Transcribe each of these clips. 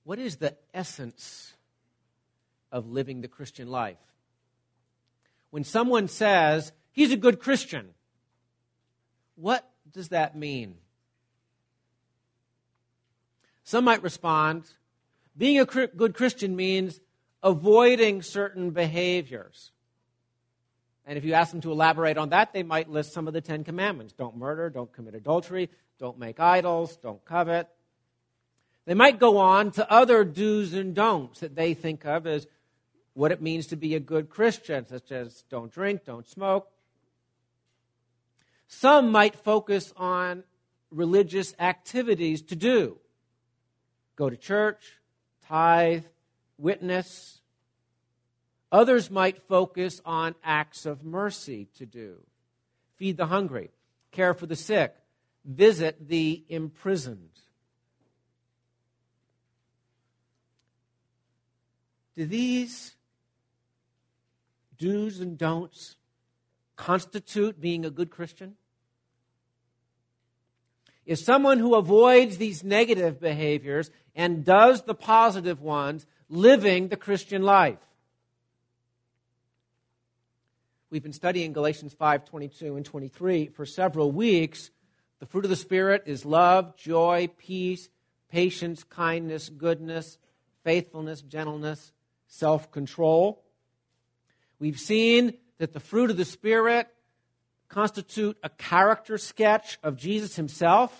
What is the essence of living the Christian life? When someone says, he's a good Christian, what does that mean? Some might respond, being a good Christian means avoiding certain behaviors. And if you ask them to elaborate on that, they might list some of the 10 Commandments. Don't murder, don't commit adultery, don't make idols, don't covet. They might go on to other do's and don'ts that they think of as what it means to be a good Christian, such as don't drink, don't smoke. Some might focus on religious activities to do. Go to church, tithe, witness. Others might focus on acts of mercy to do. Feed the hungry, care for the sick, visit the imprisoned. Do these do's and don'ts constitute being a good Christian? Is someone who avoids these negative behaviors and does the positive ones living the Christian life? We've been studying Galatians 5:22 and 23 for several weeks. The fruit of the Spirit is love, joy, peace, patience, kindness, goodness, faithfulness, gentleness, self-control. We've seen that the fruit of the Spirit constitute a character sketch of Jesus himself.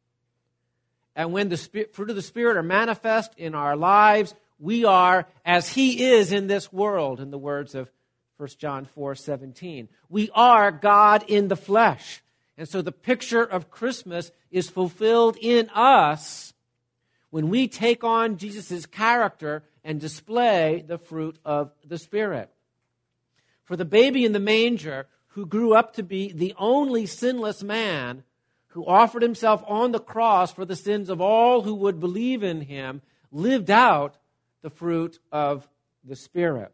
And when the fruit of the Spirit are manifest in our lives, we are as he is in this world, in the words of 1 John 4:17. We are God in the flesh. And so the picture of Christmas is fulfilled in us when we take on Jesus' character and display the fruit of the Spirit. For the baby in the manger, who grew up to be the only sinless man, who offered himself on the cross for the sins of all who would believe in him, lived out the fruit of the Spirit.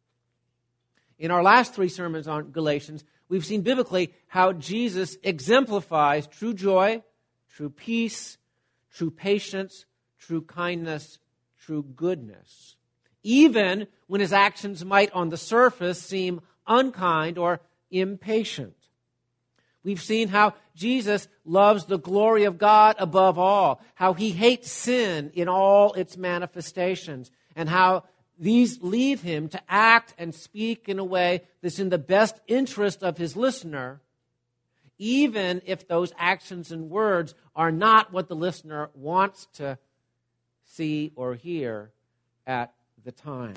In our last 3 sermons on Galatians, we've seen biblically how Jesus exemplifies true joy, true peace, true patience, true kindness, true goodness, even when his actions might on the surface seem unkind or impatient. We've seen how Jesus loves the glory of God above all, how he hates sin in all its manifestations, and how these lead him to act and speak in a way that's in the best interest of his listener, even if those actions and words are not what the listener wants to see or hear at the time.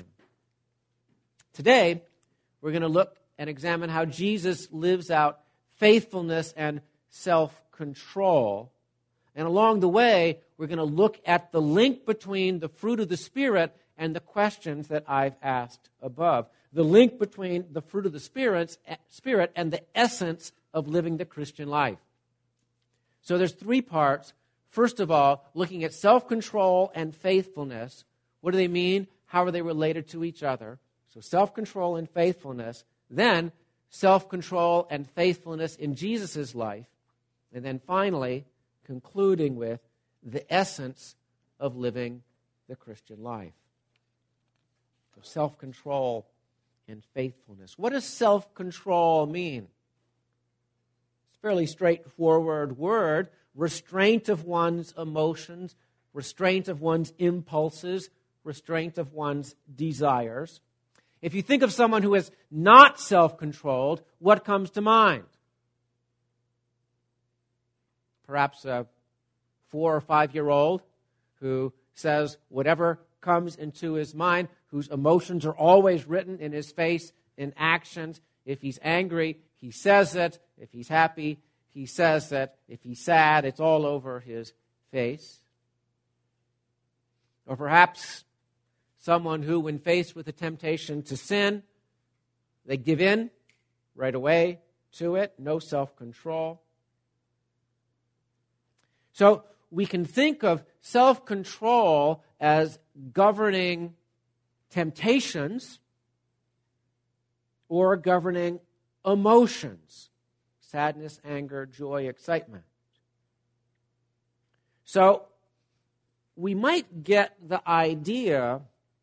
Today, we're going to look and examine how Jesus lives out faithfulness and self-control. And along the way, we're going to look at the link between the fruit of the Spirit and the questions that I've asked above. The link between the fruit of the Spirit and the essence of living the Christian life. So there's 3 parts. First of all, looking at self-control and faithfulness. What do they mean? How are they related to each other? So self-control and faithfulness. Then self-control and faithfulness in Jesus' life. And then finally, concluding with the essence of living the Christian life. So self-control and faithfulness. What does self-control mean? It's a fairly straightforward word. Restraint of one's emotions, restraint of one's impulses, restraint of one's desires. If you think of someone who is not self-controlled, what comes to mind? Perhaps a 4 or 5-year-old who says whatever comes into his mind, whose emotions are always written in his face in actions. If he's angry, he says it. If he's happy, he says it. If he's sad, it's all over his face. Or perhaps someone who, when faced with the temptation to sin, they give in right away to it, no self-control. So we can think of self-control as governing temptations or governing emotions, sadness, anger, joy, excitement. So we might get the idea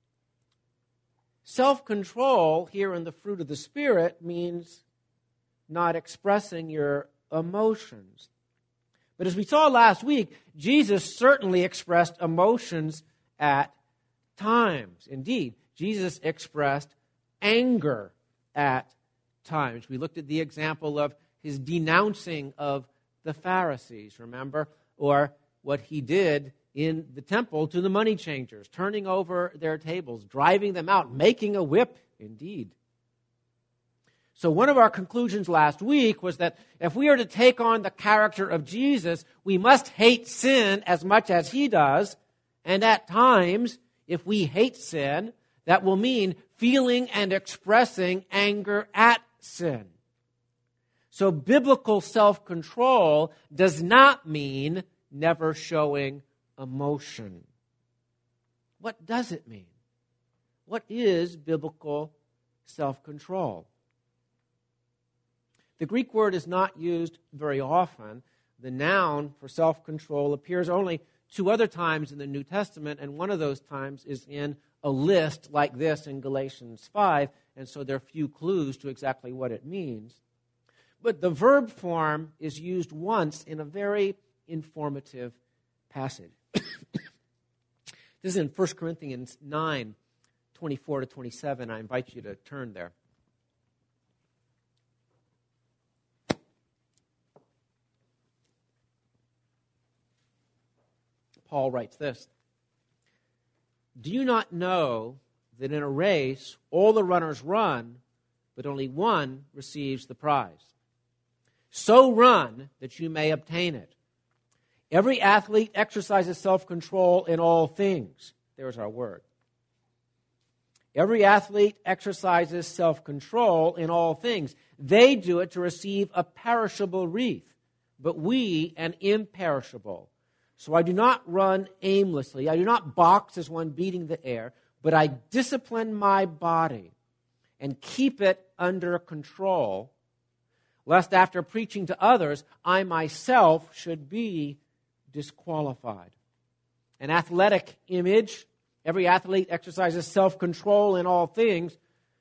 self-control here in the fruit of the Spirit means not expressing your emotions. But as we saw last week, Jesus certainly expressed emotions at times. Indeed, Jesus expressed anger at times. We looked at the example of his denouncing of the Pharisees, remember? Or what he did in the temple to the money changers, turning over their tables, driving them out, making a whip, indeed. So one of our conclusions last week was that if we are to take on the character of Jesus, we must hate sin as much as he does. And at times, if we hate sin, that will mean feeling and expressing anger at sin. So biblical self-control does not mean never showing emotion. What does it mean? What is biblical self-control? The Greek word is not used very often. The noun for self-control appears only 2 other times in the New Testament, and one of those times is in a list like this in Galatians 5, and so there are few clues to exactly what it means. But the verb form is used once in a very informative passage. This is in 1 Corinthians 9, 24 to 27. I invite you to turn there. Paul writes this: "Do you not know that in a race all the runners run, but only one receives the prize? So run that you may obtain it. Every athlete exercises self-control in all things." There's our word. Every athlete exercises self-control in all things. They do it to receive a perishable wreath, but we an imperishable. So I do not run aimlessly. I do not box as one beating the air, but I discipline my body and keep it under control, lest after preaching to others, I myself should be disqualified. An athletic image. Every athlete exercises self-control in all things.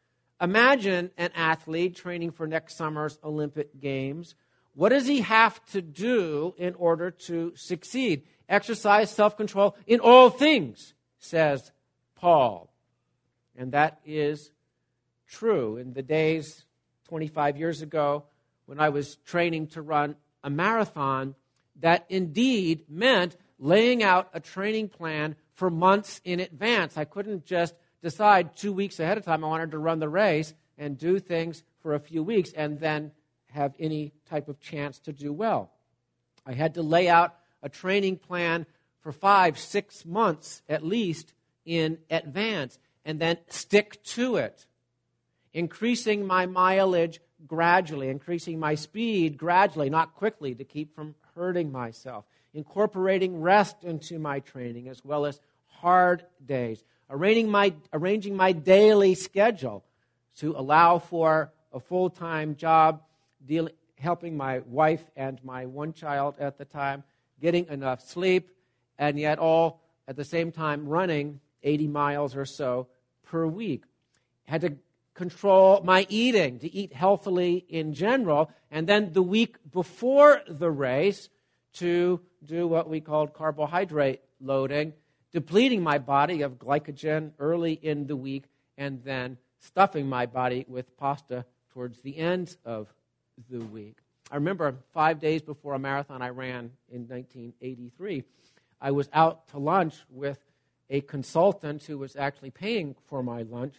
Imagine an athlete training for next summer's Olympic Games. What does he have to do in order to succeed? Exercise self-control in all things, says Paul. And that is true. In the days 25 years ago when I was training to run a marathon, that indeed meant laying out a training plan for months in advance. I couldn't just decide 2 weeks ahead of time I wanted to run the race and do things for a few weeks and then have any type of chance to do well. I had to lay out a training plan for 5-6 months at least in advance and then stick to it, increasing my mileage gradually, increasing my speed gradually, not quickly, to keep from hurting myself, incorporating rest into my training as well as hard days, arranging my daily schedule to allow for a full-time job, helping my wife and my one child at the time, getting enough sleep, and yet all at the same time running 80 miles or so per week. Had to control my eating, to eat healthily in general, and then the week before the race to do what we called carbohydrate loading, depleting my body of glycogen early in the week, and then stuffing my body with pasta towards the end of the week. I remember 5 days before a marathon I ran in 1983, I was out to lunch with a consultant who was actually paying for my lunch.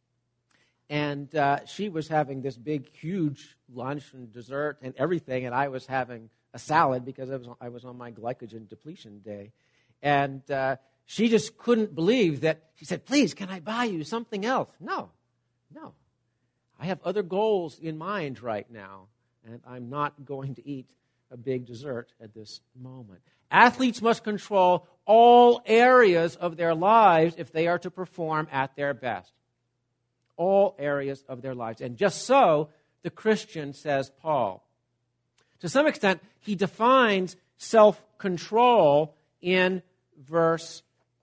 And she was having this big, huge lunch and dessert and everything, and I was having a salad because I was on my glycogen depletion day. And she just couldn't believe that. She said, "Please, can I buy you something else?" No. I have other goals in mind right now, and I'm not going to eat a big dessert at this moment. Athletes must control all areas of their lives if they are to perform at their best. All areas of their lives. And just so, the Christian, says Paul. To some extent, he defines self-control in verse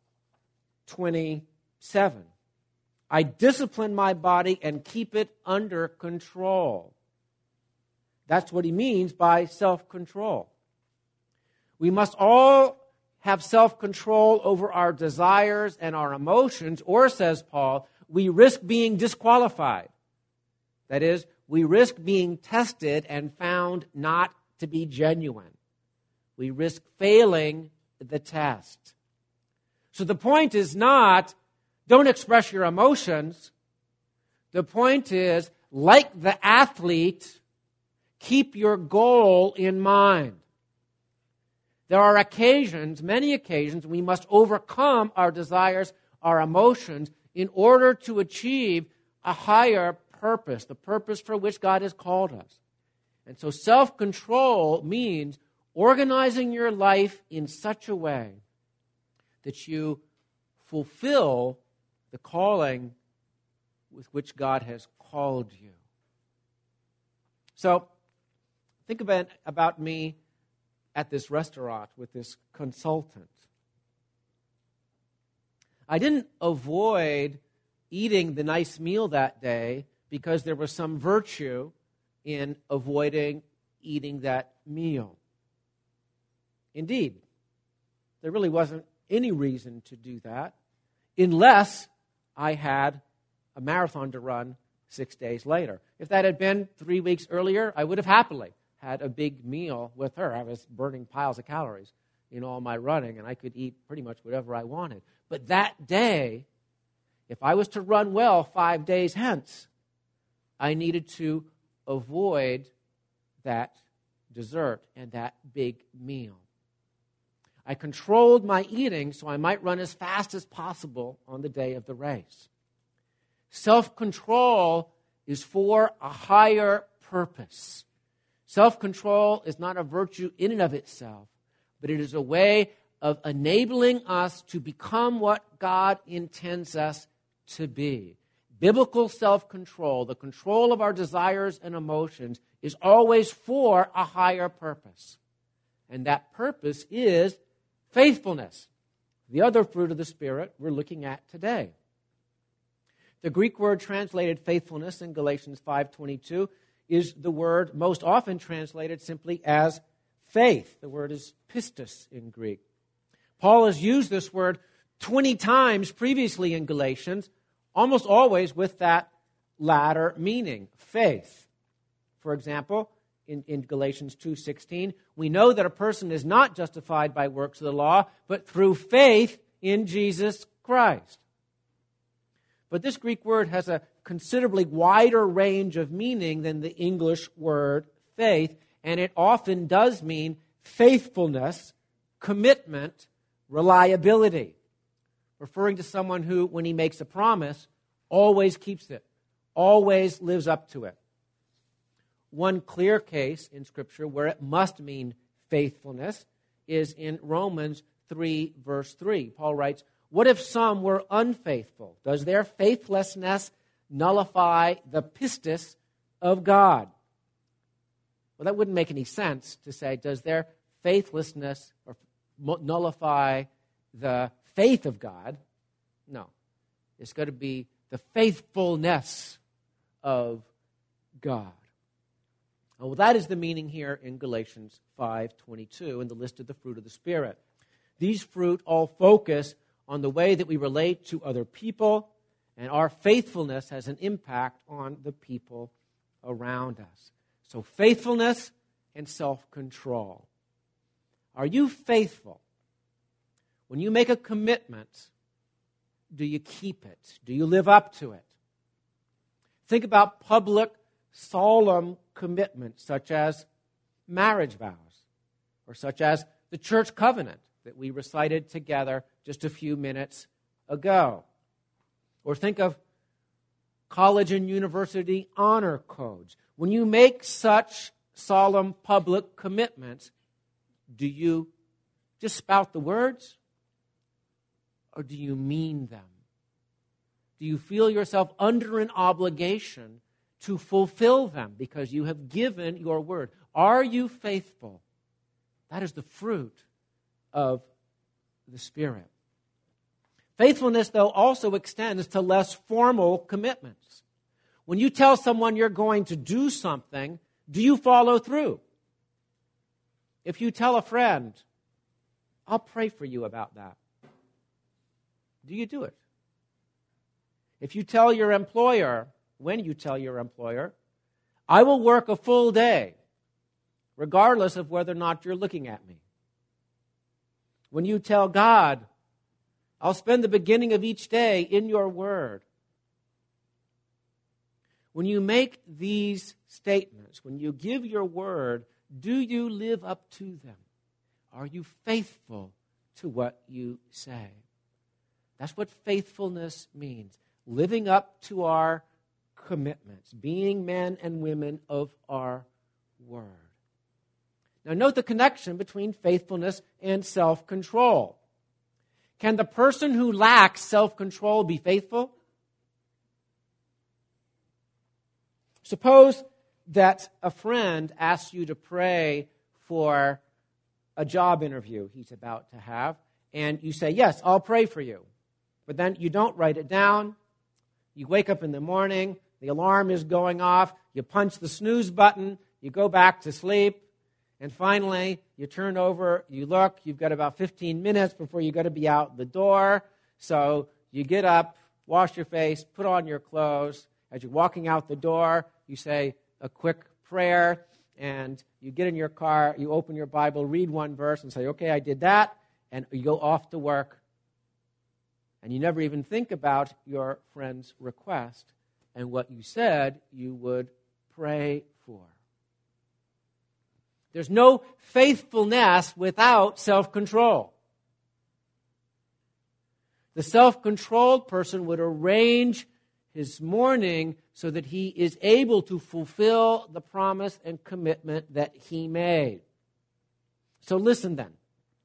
27. I discipline my body and keep it under control. That's what he means by self-control. We must all have self-control over our desires and our emotions, or, says Paul, we risk being disqualified. That is, we risk being tested and found not to be genuine. We risk failing the test. So the point is not, don't express your emotions. The point is, like the athlete, keep your goal in mind. There are occasions, many occasions, we must overcome our desires, our emotions, in order to achieve a higher purpose, the purpose for which God has called us. And so self-control means organizing your life in such a way that you fulfill the calling with which God has called you. So, think about me at this restaurant with this consultant. I didn't avoid eating the nice meal that day because there was some virtue in avoiding eating that meal. Indeed, there really wasn't any reason to do that unless I had a marathon to run 6 days later. If that had been 3 weeks earlier, I would have happily had a big meal with her. I was burning piles of calories in all my running, and I could eat pretty much whatever I wanted. But that day, if I was to run well 5 days hence, I needed to avoid that dessert and that big meal. I controlled my eating so I might run as fast as possible on the day of the race. Self-control is for a higher purpose. Self-control is not a virtue in and of itself, but it is a way of enabling us to become what God intends us to be. Biblical self-control, the control of our desires and emotions, is always for a higher purpose. And that purpose is faithfulness, the other fruit of the Spirit we're looking at today. The Greek word translated faithfulness in Galatians 5:22 is the word most often translated simply as faith. The word is pistis in Greek. Paul has used this word 20 times previously in Galatians, almost always with that latter meaning, faith. For example, in Galatians 2:16, we know that a person is not justified by works of the law, but through faith in Jesus Christ. But this Greek word has a considerably wider range of meaning than the English word faith, and it often does mean faithfulness, commitment, reliability, referring to someone who, when he makes a promise, always keeps it, always lives up to it. One clear case in Scripture where it must mean faithfulness is in Romans 3, verse 3. Paul writes, "What if some were unfaithful? Does their faithlessness nullify the pistis of God?" Well, that wouldn't make any sense to say, does their faithlessness nullify the faith of God? No. It's going to be the faithfulness of God. Well, that is the meaning here in Galatians 5:22 in the list of the fruit of the Spirit. These fruit all focus on the way that we relate to other people, and our faithfulness has an impact on the people around us. So faithfulness and self-control. Are you faithful? When you make a commitment, do you keep it? Do you live up to it? Think about public, solemn commitments such as marriage vows or such as the church covenant that we recited together just a few minutes ago. Or think of college and university honor codes. When you make such solemn public commitments, do you just spout the words or do you mean them? Do you feel yourself under an obligation to fulfill them because you have given your word? Are you faithful? That is the fruit of the Spirit. Faithfulness, though, also extends to less formal commitments. When you tell someone you're going to do something, do you follow through? If you tell a friend, I'll pray for you about that, do you do it? If you tell your employer, when you tell your employer, I will work a full day, regardless of whether or not you're looking at me. When you tell God, I'll spend the beginning of each day in your word. When you make these statements, when you give your word, do you live up to them? Are you faithful to what you say? That's what faithfulness means. Living up to our commitments, being men and women of our word. Now note the connection between faithfulness and self-control. Can the person who lacks self-control be faithful? Suppose that a friend asks you to pray for a job interview he's about to have, and you say, yes, I'll pray for you. But then you don't write it down. You wake up in the morning, the alarm is going off, you punch the snooze button, you go back to sleep, and finally you turn over, you look, you've got about 15 minutes before you got to be out the door. So you get up, wash your face, put on your clothes. As you're walking out the door, you say a quick prayer, and you get in your car, you open your Bible, read one verse, and say, okay, I did that, and you go off to work. And you never even think about your friend's request and what you said you would pray for. There's no faithfulness without self-control. The self-controlled person would arrange his morning so that he is able to fulfill the promise and commitment that he made. So listen then.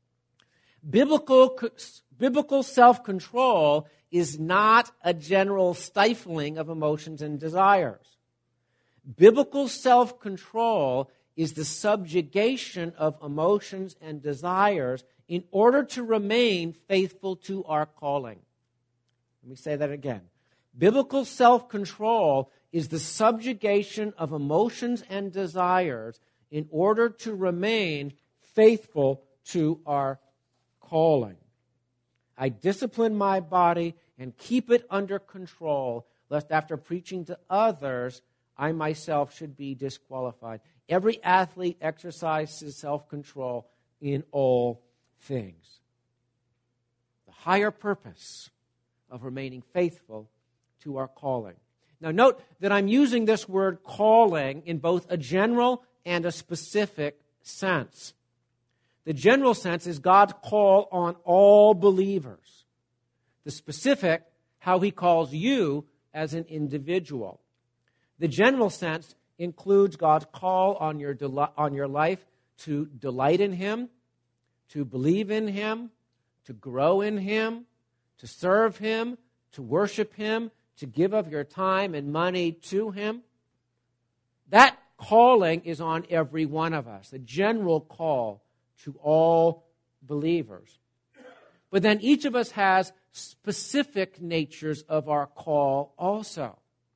Biblical self-control is not a general stifling of emotions and desires. Biblical self-control is the subjugation of emotions and desires in order to remain faithful to our calling. Let me say that again. Biblical self-control is the subjugation of emotions and desires in order to remain faithful to our calling. I discipline my body and keep it under control, lest after preaching to others, I myself should be disqualified. Every athlete exercises self-control in all things. The higher purpose of remaining faithful to our calling. Now note that I'm using this word calling in both a general and a specific sense. The general sense is God's call on all believers. The specific, how he calls you as an individual. The general sense includes God's call on your life to delight in him, to believe in him, to grow in him, to serve him, to worship him, to give of your time and money to him. That calling is on every one of us, the general call to all believers. But then each of us has specific natures of our call also.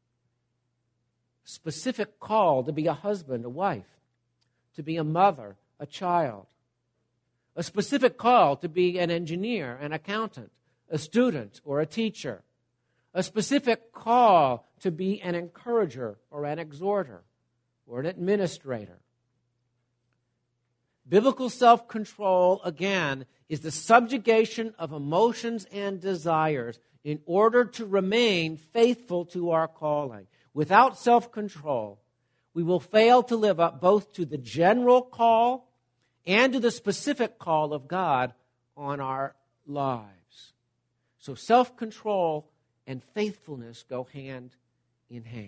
Specific call to be a husband, a wife, to be a mother, a child. A specific call to be an engineer, an accountant, a student, or a teacher. A specific call to be an encourager or an exhorter or an administrator. Biblical self-control, again, is the subjugation of emotions and desires in order to remain faithful to our calling. Without self-control, we will fail to live up both to the general call and to the specific call of God on our lives. So self-control and faithfulness go hand in hand.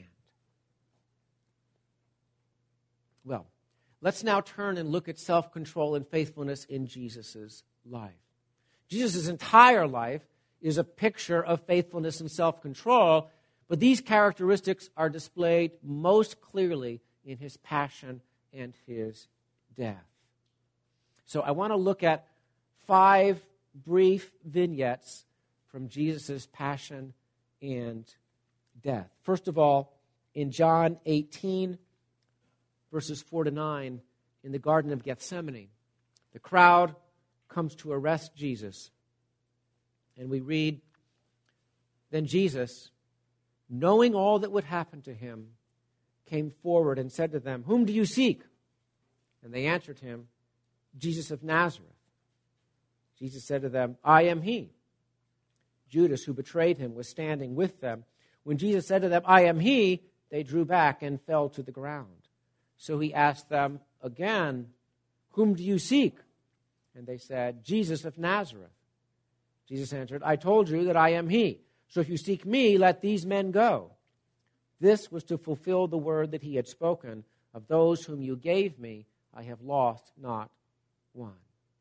Well, let's now turn and look at self-control and faithfulness in Jesus' life. Jesus' entire life is a picture of faithfulness and self-control, but these characteristics are displayed most clearly in his passion and his death. So I want to look at 5 brief vignettes from Jesus' passion and death. First of all, in John 18, verses 4 to 9, in the Garden of Gethsemane, the crowd comes to arrest Jesus. And we read, "Then Jesus, knowing all that would happen to him, came forward and said to them, 'Whom do you seek?' And they answered him, 'Jesus of Nazareth.' Jesus said to them, 'I am he.' Judas, who betrayed him, was standing with them. When Jesus said to them, 'I am he,' they drew back and fell to the ground. So he asked them again, 'Whom do you seek?' And they said, 'Jesus of Nazareth.' Jesus answered, 'I told you that I am he. So if you seek me, let these men go.' This was to fulfill the word that he had spoken, 'Of those whom you gave me, I have lost not one.'"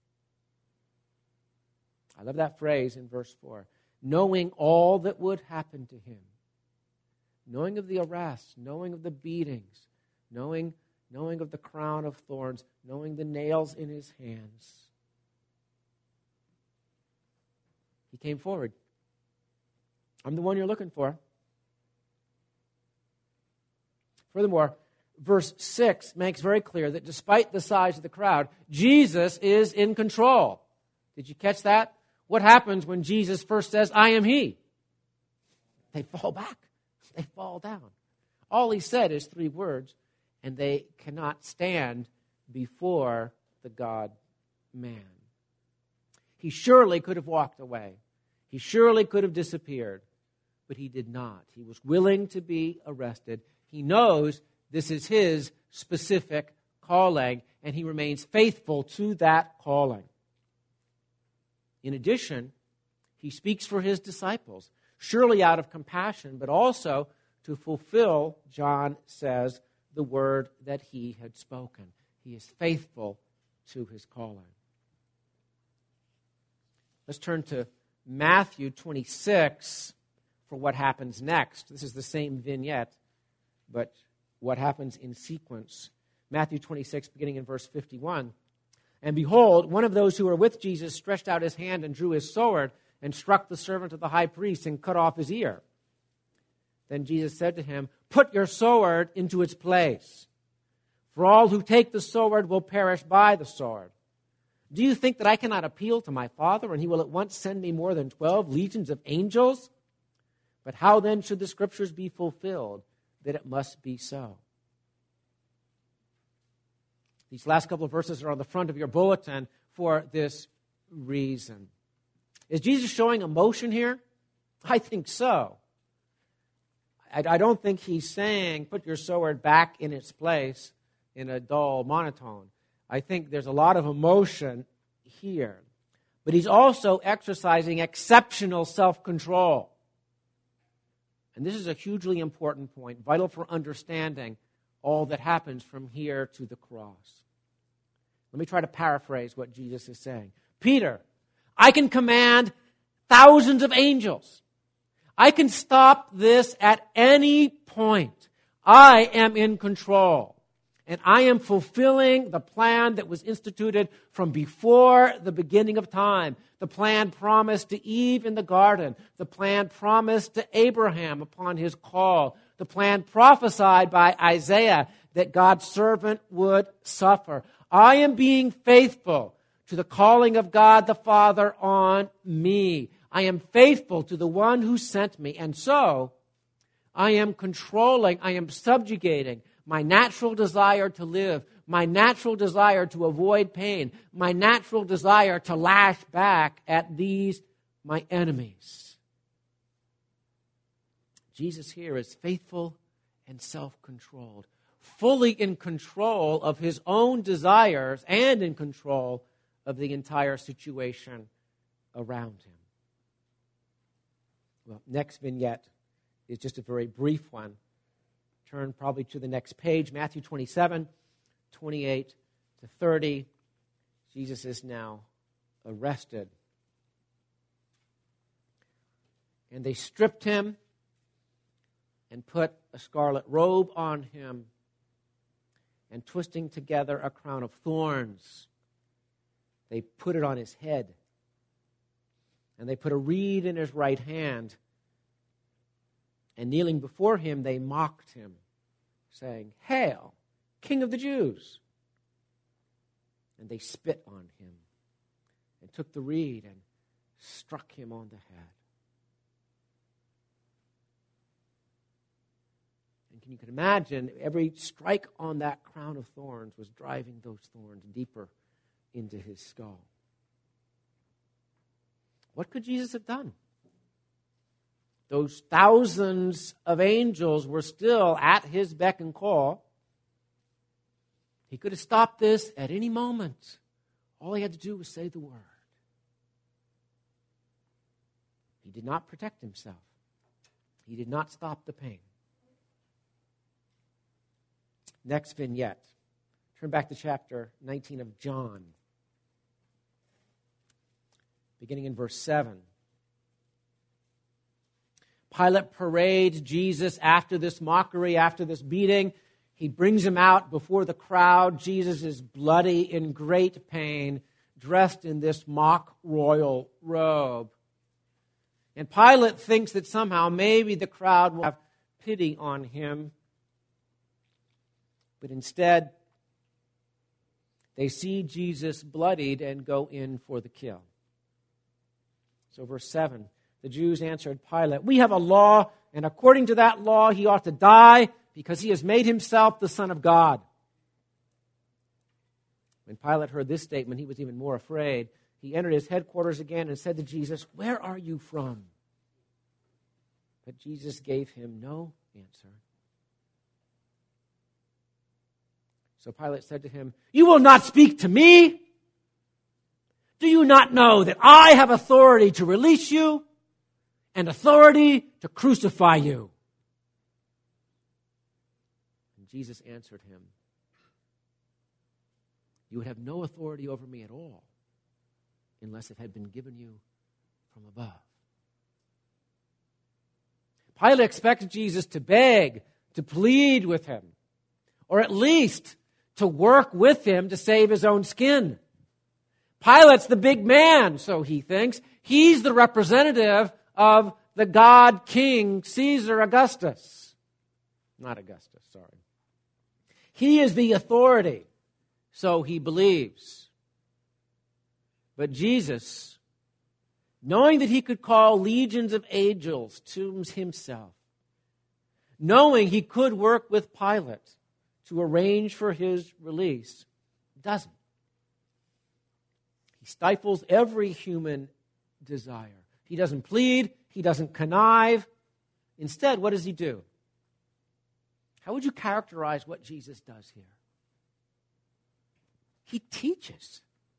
I love that phrase in verse 4. Knowing all that would happen to him. Knowing of the arrest, knowing of the beatings, knowing of the crown of thorns, knowing the nails in his hands. He came forward. I'm the one you're looking for. Furthermore, verse 6 makes very clear that despite the size of the crowd, Jesus is in control. Did you catch that? What happens when Jesus first says, "I am he"? They fall back. They fall down. All he said is 3 words, and they cannot stand before the God-man. He surely could have walked away. He surely could have disappeared, but he did not. He was willing to be arrested. He knows this is his specific calling, and he remains faithful to that calling. In addition, he speaks for his disciples, surely out of compassion, but also to fulfill, John says, the word that he had spoken. He is faithful to his calling. Let's turn to Matthew 26 for what happens next. This is the same vignette, but what happens in sequence. Matthew 26, beginning in verse 51. "And behold, one of those who were with Jesus stretched out his hand and drew his sword and struck the servant of the high priest and cut off his ear. Then Jesus said to him, 'Put your sword into its place, for all who take the sword will perish by the sword. Do you think that I cannot appeal to my Father, and he will at once send me more than 12 legions of angels? But how then should the Scriptures be fulfilled, that it must be so?'" These last couple of verses are on the front of your bulletin for this reason. Is Jesus showing emotion here? I think so. I don't think he's saying, "Put your sword back in its place," in a dull monotone. I think there's a lot of emotion here. But he's also exercising exceptional self-control. And this is a hugely important point, vital for understanding all that happens from here to the cross. Let me try to paraphrase what Jesus is saying. "Peter, I can command thousands of angels. I can stop this at any point. I am in control. And I am fulfilling the plan that was instituted from before the beginning of time. The plan promised to Eve in the garden. The plan promised to Abraham upon his call. The plan prophesied by Isaiah that God's servant would suffer. I am being faithful to the calling of God the Father on me. I am faithful to the one who sent me. And so, I am controlling, I am subjugating my natural desire to live, my natural desire to avoid pain, my natural desire to lash back at these, my enemies." Jesus here is faithful and self-controlled, fully in control of his own desires and in control of the entire situation around him. Well, next vignette is just a very brief one. Turn probably to the next page, Matthew 27, 28 to 30. Jesus is now arrested. "And they stripped him and put a scarlet robe on him, and twisting together a crown of thorns, they put it on his head And they put a reed in his right hand. And kneeling before him, they mocked him, saying, "Hail, King of the Jews!" And they spit on him and took the reed and struck him on the head. And you can imagine every strike on that crown of thorns was driving those thorns deeper into his skull. What could Jesus have done? Those thousands of angels were still at his beck and call. He could have stopped this at any moment. All he had to do was say the word. He did not protect himself. He did not stop the pain. Next vignette. Turn back to chapter 19 of John, beginning in verse 7. Pilate parades Jesus after this mockery, after this beating. He brings him out before the crowd. Jesus is bloody, in great pain, dressed in this mock royal robe. And Pilate thinks that somehow maybe the crowd will have pity on him. But instead, they see Jesus bloodied and go in for the kill. So verse 7, the Jews answered Pilate, "We have a law, and according to that law he ought to die because he has made himself the Son of God." When Pilate heard this statement, he was even more afraid. He entered his headquarters again and said to Jesus, "Where are you from?" But Jesus gave him no answer. So Pilate said to him, "You will not speak to me? Do you not know that I have authority to release you and authority to crucify you?" And Jesus answered him, "You would have no authority over me at all unless it had been given you from above." Pilate expects Jesus to beg, to plead with him, or at least to work with him to save his own skin. Pilate's the big man, so he thinks. He's the representative of the God King Caesar Augustus. Not Augustus, sorry. He is the authority, so he believes. But Jesus, knowing that he could call legions of angels to himself, knowing he could work with Pilate to arrange for his release, doesn't. He stifles every human desire. He doesn't plead. He doesn't connive. Instead, what does he do? How would you characterize what Jesus does here? He teaches.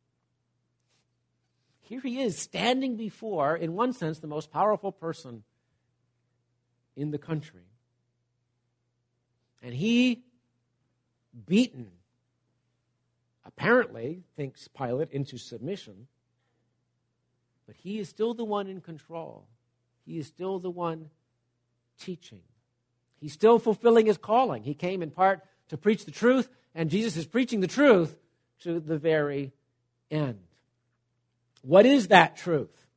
Here he is standing before, in one sense, the most powerful person in the country. And he, beaten, apparently, thinks Pilate, into submission. But he is still the one in control. He is still the one teaching. He's still fulfilling his calling. He came in part to preach the truth, and Jesus is preaching the truth to the very end. What is that truth?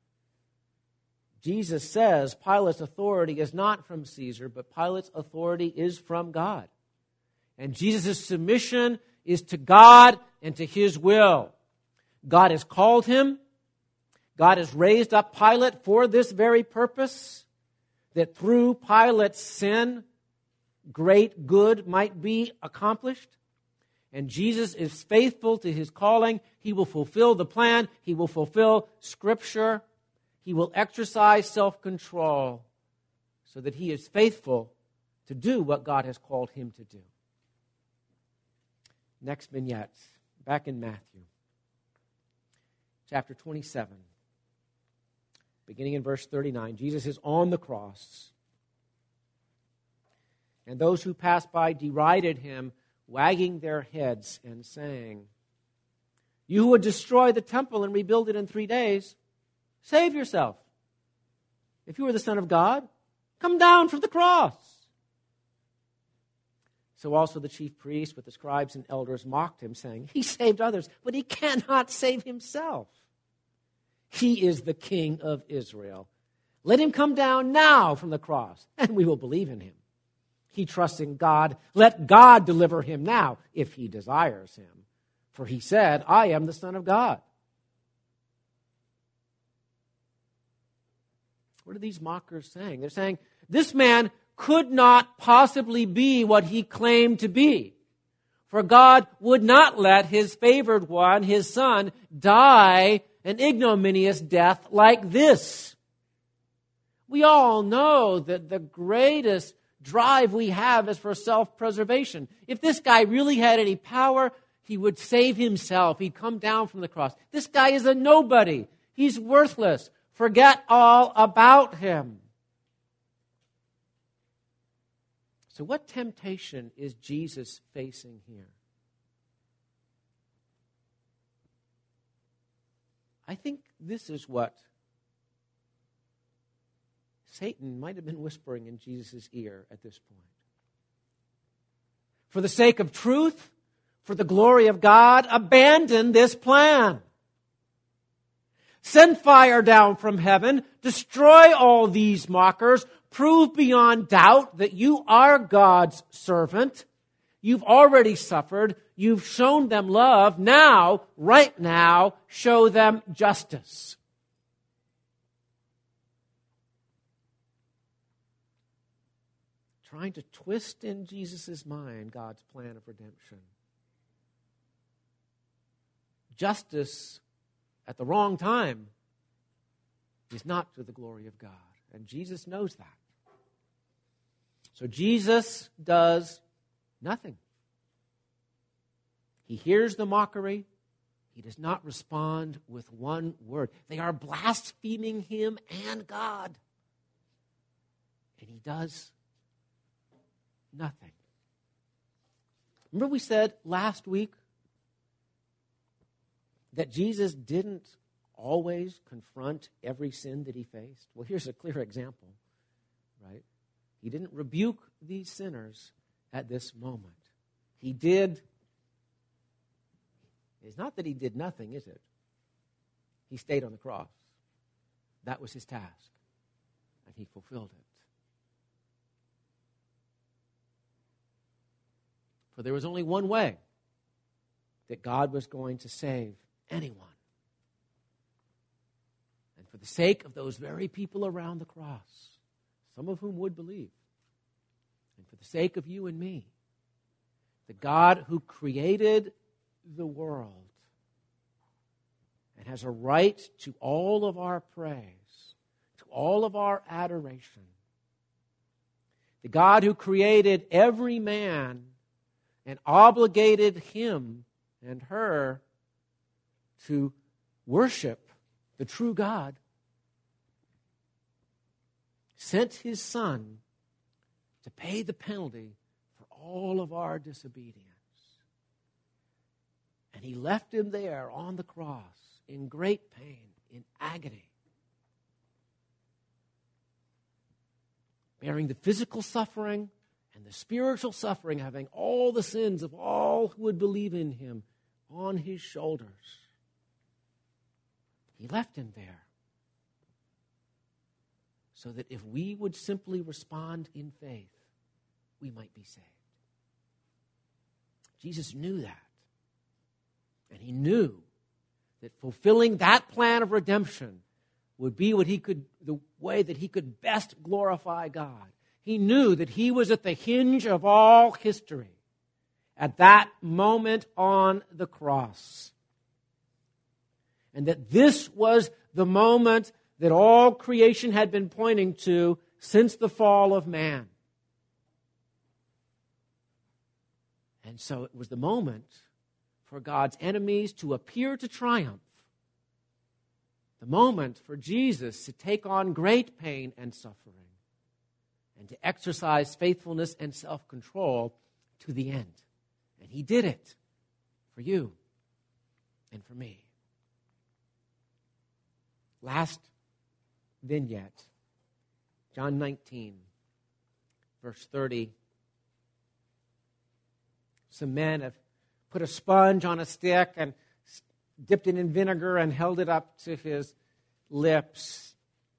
Jesus says Pilate's authority is not from Caesar, but Pilate's authority is from God. And Jesus' submission is to God and to his will. God has called him. God has raised up Pilate for this very purpose, that through Pilate's sin, great good might be accomplished. And Jesus is faithful to his calling. He will fulfill the plan. He will fulfill Scripture. He will exercise self-control so that he is faithful to do what God has called him to do. Next vignette, back in Matthew, chapter 27, beginning in verse 39. Jesus is on the cross, and those who passed by derided him, wagging their heads and saying, "You who would destroy the temple and rebuild it in 3 days, save yourself. If you are the Son of God, come down from the cross." So also the chief priests with the scribes and elders mocked him, saying, "He saved others, but he cannot save himself. He is the King of Israel. Let him come down now from the cross, and we will believe in him. He trusts in God. Let God deliver him now, if he desires him. For he said, I am the Son of God. What are these mockers saying? They're saying, this man could not possibly be what he claimed to be. For God would not let his favored one, his son, die an ignominious death like this. We all know that the greatest drive we have is for self-preservation. If this guy really had any power, he would save himself. He'd come down from the cross. This guy is a nobody. He's worthless. Forget all about him. So what temptation is Jesus facing here? I think this is what Satan might have been whispering in Jesus' ear at this point. For the sake of truth, for the glory of God, abandon this plan. Send fire down from heaven, destroy all these mockers, prove beyond doubt that you are God's servant. You've already suffered. You've shown them love. Now, right now, show them justice. Trying to twist in Jesus' mind God's plan of redemption. Justice at the wrong time is not to the glory of God. And Jesus knows that. So Jesus does nothing. He hears the mockery. He does not respond with one word. They are blaspheming him and God. And he does nothing. Remember we said last week that Jesus didn't always confront every sin that he faced? Well, here's a clear example, right? He didn't rebuke these sinners at this moment. He did. It's not that he did nothing, is it? He stayed on the cross. That was his task, and he fulfilled it. For there was only one way that God was going to save anyone. And for the sake of those very people around the cross, some of whom would believe, and for the sake of you and me, the God who created the world and has a right to all of our praise, to all of our adoration, the God who created every man and obligated him and her to worship the true God, sent his Son to pay the penalty for all of our disobedience. And he left him there on the cross in great pain, in agony, bearing the physical suffering and the spiritual suffering, having all the sins of all who would believe in him on his shoulders. He left him there so that if we would simply respond in faith, we might be saved. Jesus knew that. And he knew that fulfilling that plan of redemption would be the way that he could best glorify God. He knew that he was at the hinge of all history at that moment on the cross. And that this was the moment that all creation had been pointing to since the fall of man. And so it was the moment for God's enemies to appear to triumph. The moment for Jesus to take on great pain and suffering and to exercise faithfulness and self-control to the end. And he did it for you and for me. Last vignette, John 19, verse 30. Some men have put a sponge on a stick and dipped it in vinegar and held it up to his lips.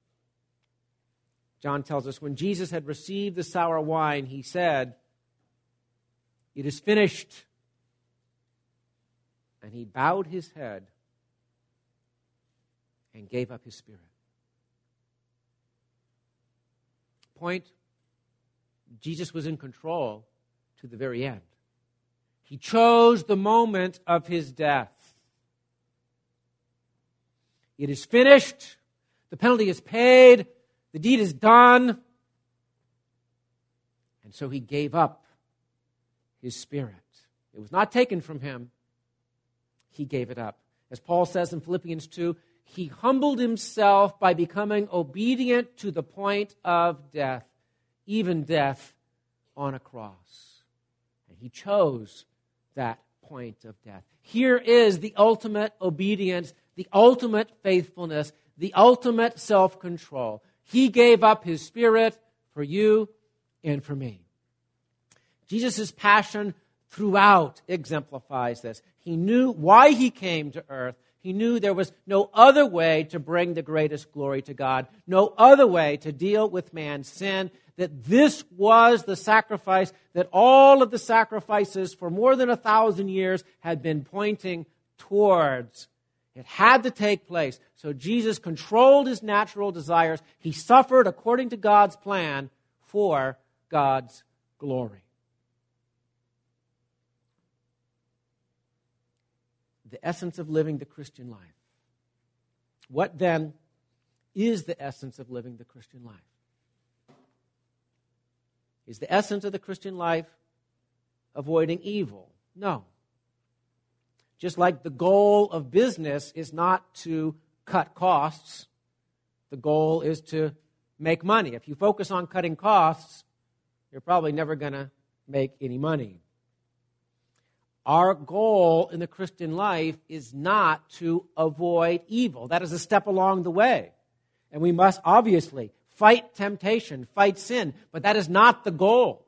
John tells us, when Jesus had received the sour wine, he said, "It is finished." And he bowed his head and gave up his spirit. Point, Jesus was in control to the very end. He chose the moment of his death. It is finished. The penalty is paid. The deed is done. And so he gave up his spirit. It was not taken from him. He gave it up. As Paul says in Philippians 2, he humbled himself by becoming obedient to the point of death, even death on a cross. And he chose that point of death. Here is the ultimate obedience, the ultimate faithfulness, the ultimate self-control. He gave up his spirit for you and for me. Jesus' passion throughout exemplifies this. He knew why he came to earth. He knew there was no other way to bring the greatest glory to God, no other way to deal with man's sin, that this was the sacrifice that all of the sacrifices for more than 1,000 years had been pointing towards. It had to take place. So Jesus controlled his natural desires. He suffered according to God's plan for God's glory. The essence of living the Christian life. What then is the essence of living the Christian life? Is the essence of the Christian life avoiding evil? No. Just like the goal of business is not to cut costs, the goal is to make money. If you focus on cutting costs, you're probably never going to make any money. Our goal in the Christian life is not to avoid evil. That is a step along the way. And we must obviously fight temptation, fight sin, but that is not the goal.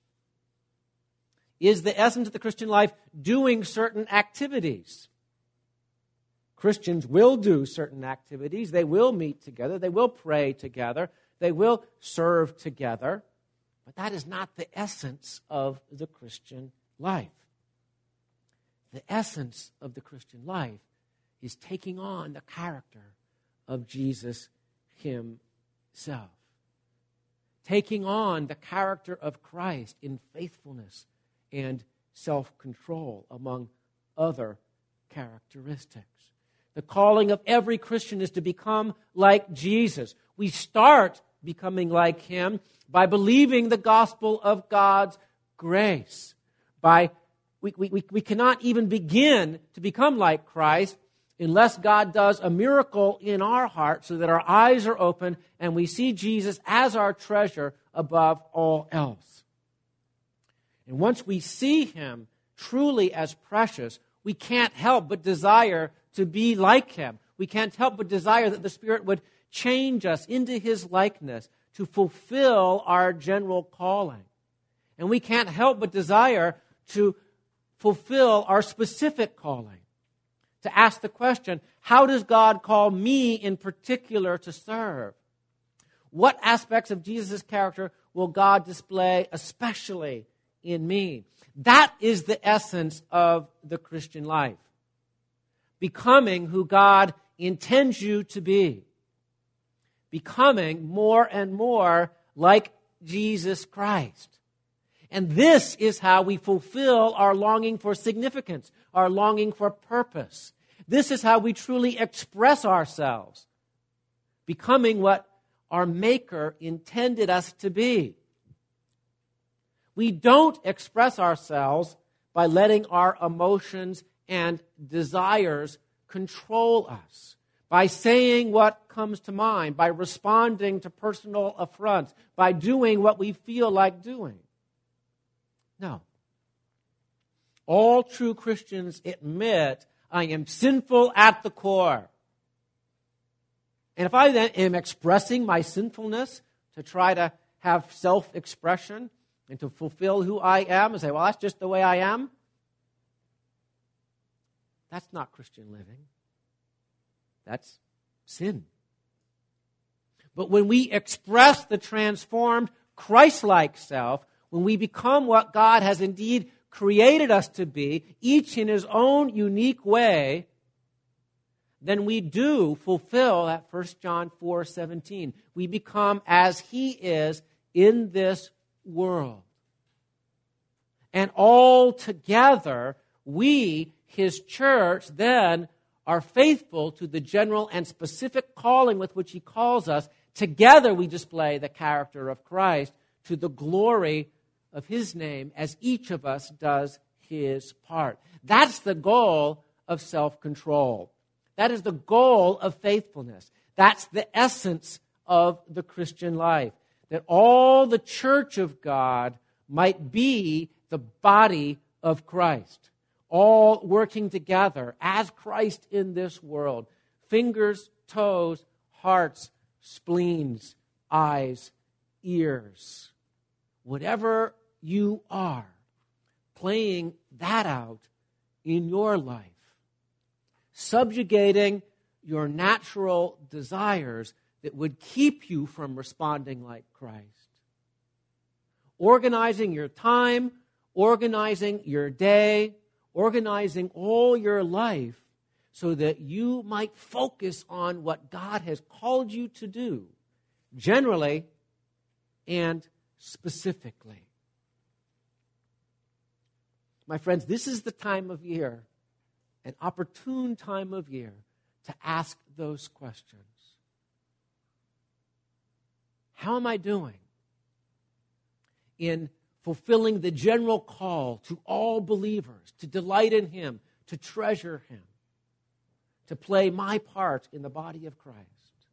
Is the essence of the Christian life doing certain activities? Christians will do certain activities. They will meet together. They will pray together. They will serve together. But that is not the essence of the Christian life. The essence of the Christian life is taking on the character of Jesus himself. Taking on the character of Christ in faithfulness and self-control, among other characteristics. The calling of every Christian is to become like Jesus. We start becoming like him by believing the gospel of God's grace. We cannot even begin to become like Christ unless God does a miracle in our heart so that our eyes are open and we see Jesus as our treasure above all else. And once we see him truly as precious, we can't help but desire to be like him. We can't help but desire that the Spirit would change us into his likeness to fulfill our general calling. And we can't help but desire to fulfill our specific calling. To ask the question, how does God call me in particular to serve? What aspects of Jesus' character will God display especially in me? That is the essence of the Christian life. Becoming who God intends you to be. Becoming more and more like Jesus Christ. And this is how we fulfill our longing for significance, our longing for purpose. This is how we truly express ourselves, becoming what our Maker intended us to be. We don't express ourselves by letting our emotions and desires control us, by saying what comes to mind, by responding to personal affronts, by doing what we feel like doing. No. All true Christians admit, I am sinful at the core. And if I then am expressing my sinfulness to try to have self-expression and to fulfill who I am and say, well, that's just the way I am, that's not Christian living. That's sin. But when we express the transformed Christ-like self, when we become what God has indeed created us to be, each in his own unique way, then we do fulfill that 1 John 4:17. We become as he is in this world. And all together, we, his church, then are faithful to the general and specific calling with which he calls us. Together we display the character of Christ to the glory of his name as each of us does his part. That's the goal of self-control. That is the goal of faithfulness. That's the essence of the Christian life. That all the church of God might be the body of Christ. All working together as Christ in this world. Fingers, toes, hearts, spleens, eyes, ears. Whatever you are, playing that out in your life. Subjugating your natural desires that would keep you from responding like Christ. Organizing your time, organizing your day, organizing all your life so that you might focus on what God has called you to do, generally and specifically. My friends, this is the time of year, an opportune time of year, to ask those questions. How am I doing in fulfilling the general call to all believers to delight in him, to treasure him, to play my part in the body of Christ?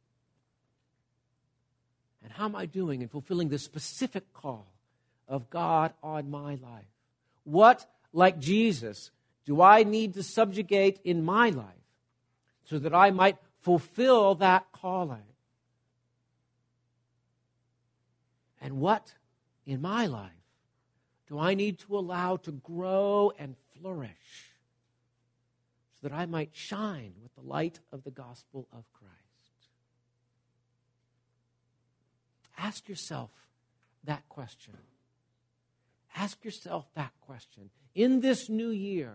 And how am I doing in fulfilling the specific call of God on my life? What, like Jesus, do I need to subjugate in my life so that I might fulfill that calling? And what in my life do I need to allow to grow and flourish so that I might shine with the light of the gospel of Christ? Ask yourself that question. Ask yourself that question. In this new year,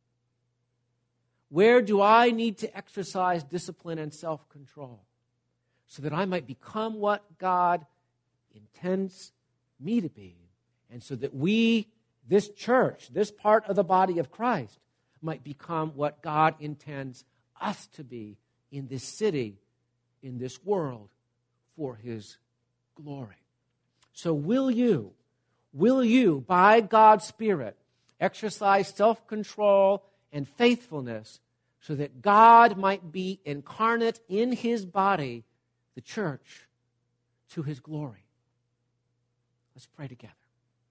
where do I need to exercise discipline and self-control so that I might become what God intends me to be, and so that we, this church, this part of the body of Christ, might become what God intends us to be in this city, in this world, for his glory. So will you, by God's Spirit, exercise self-control and faithfulness so that God might be incarnate in his body, the church, to his glory? Let's pray together.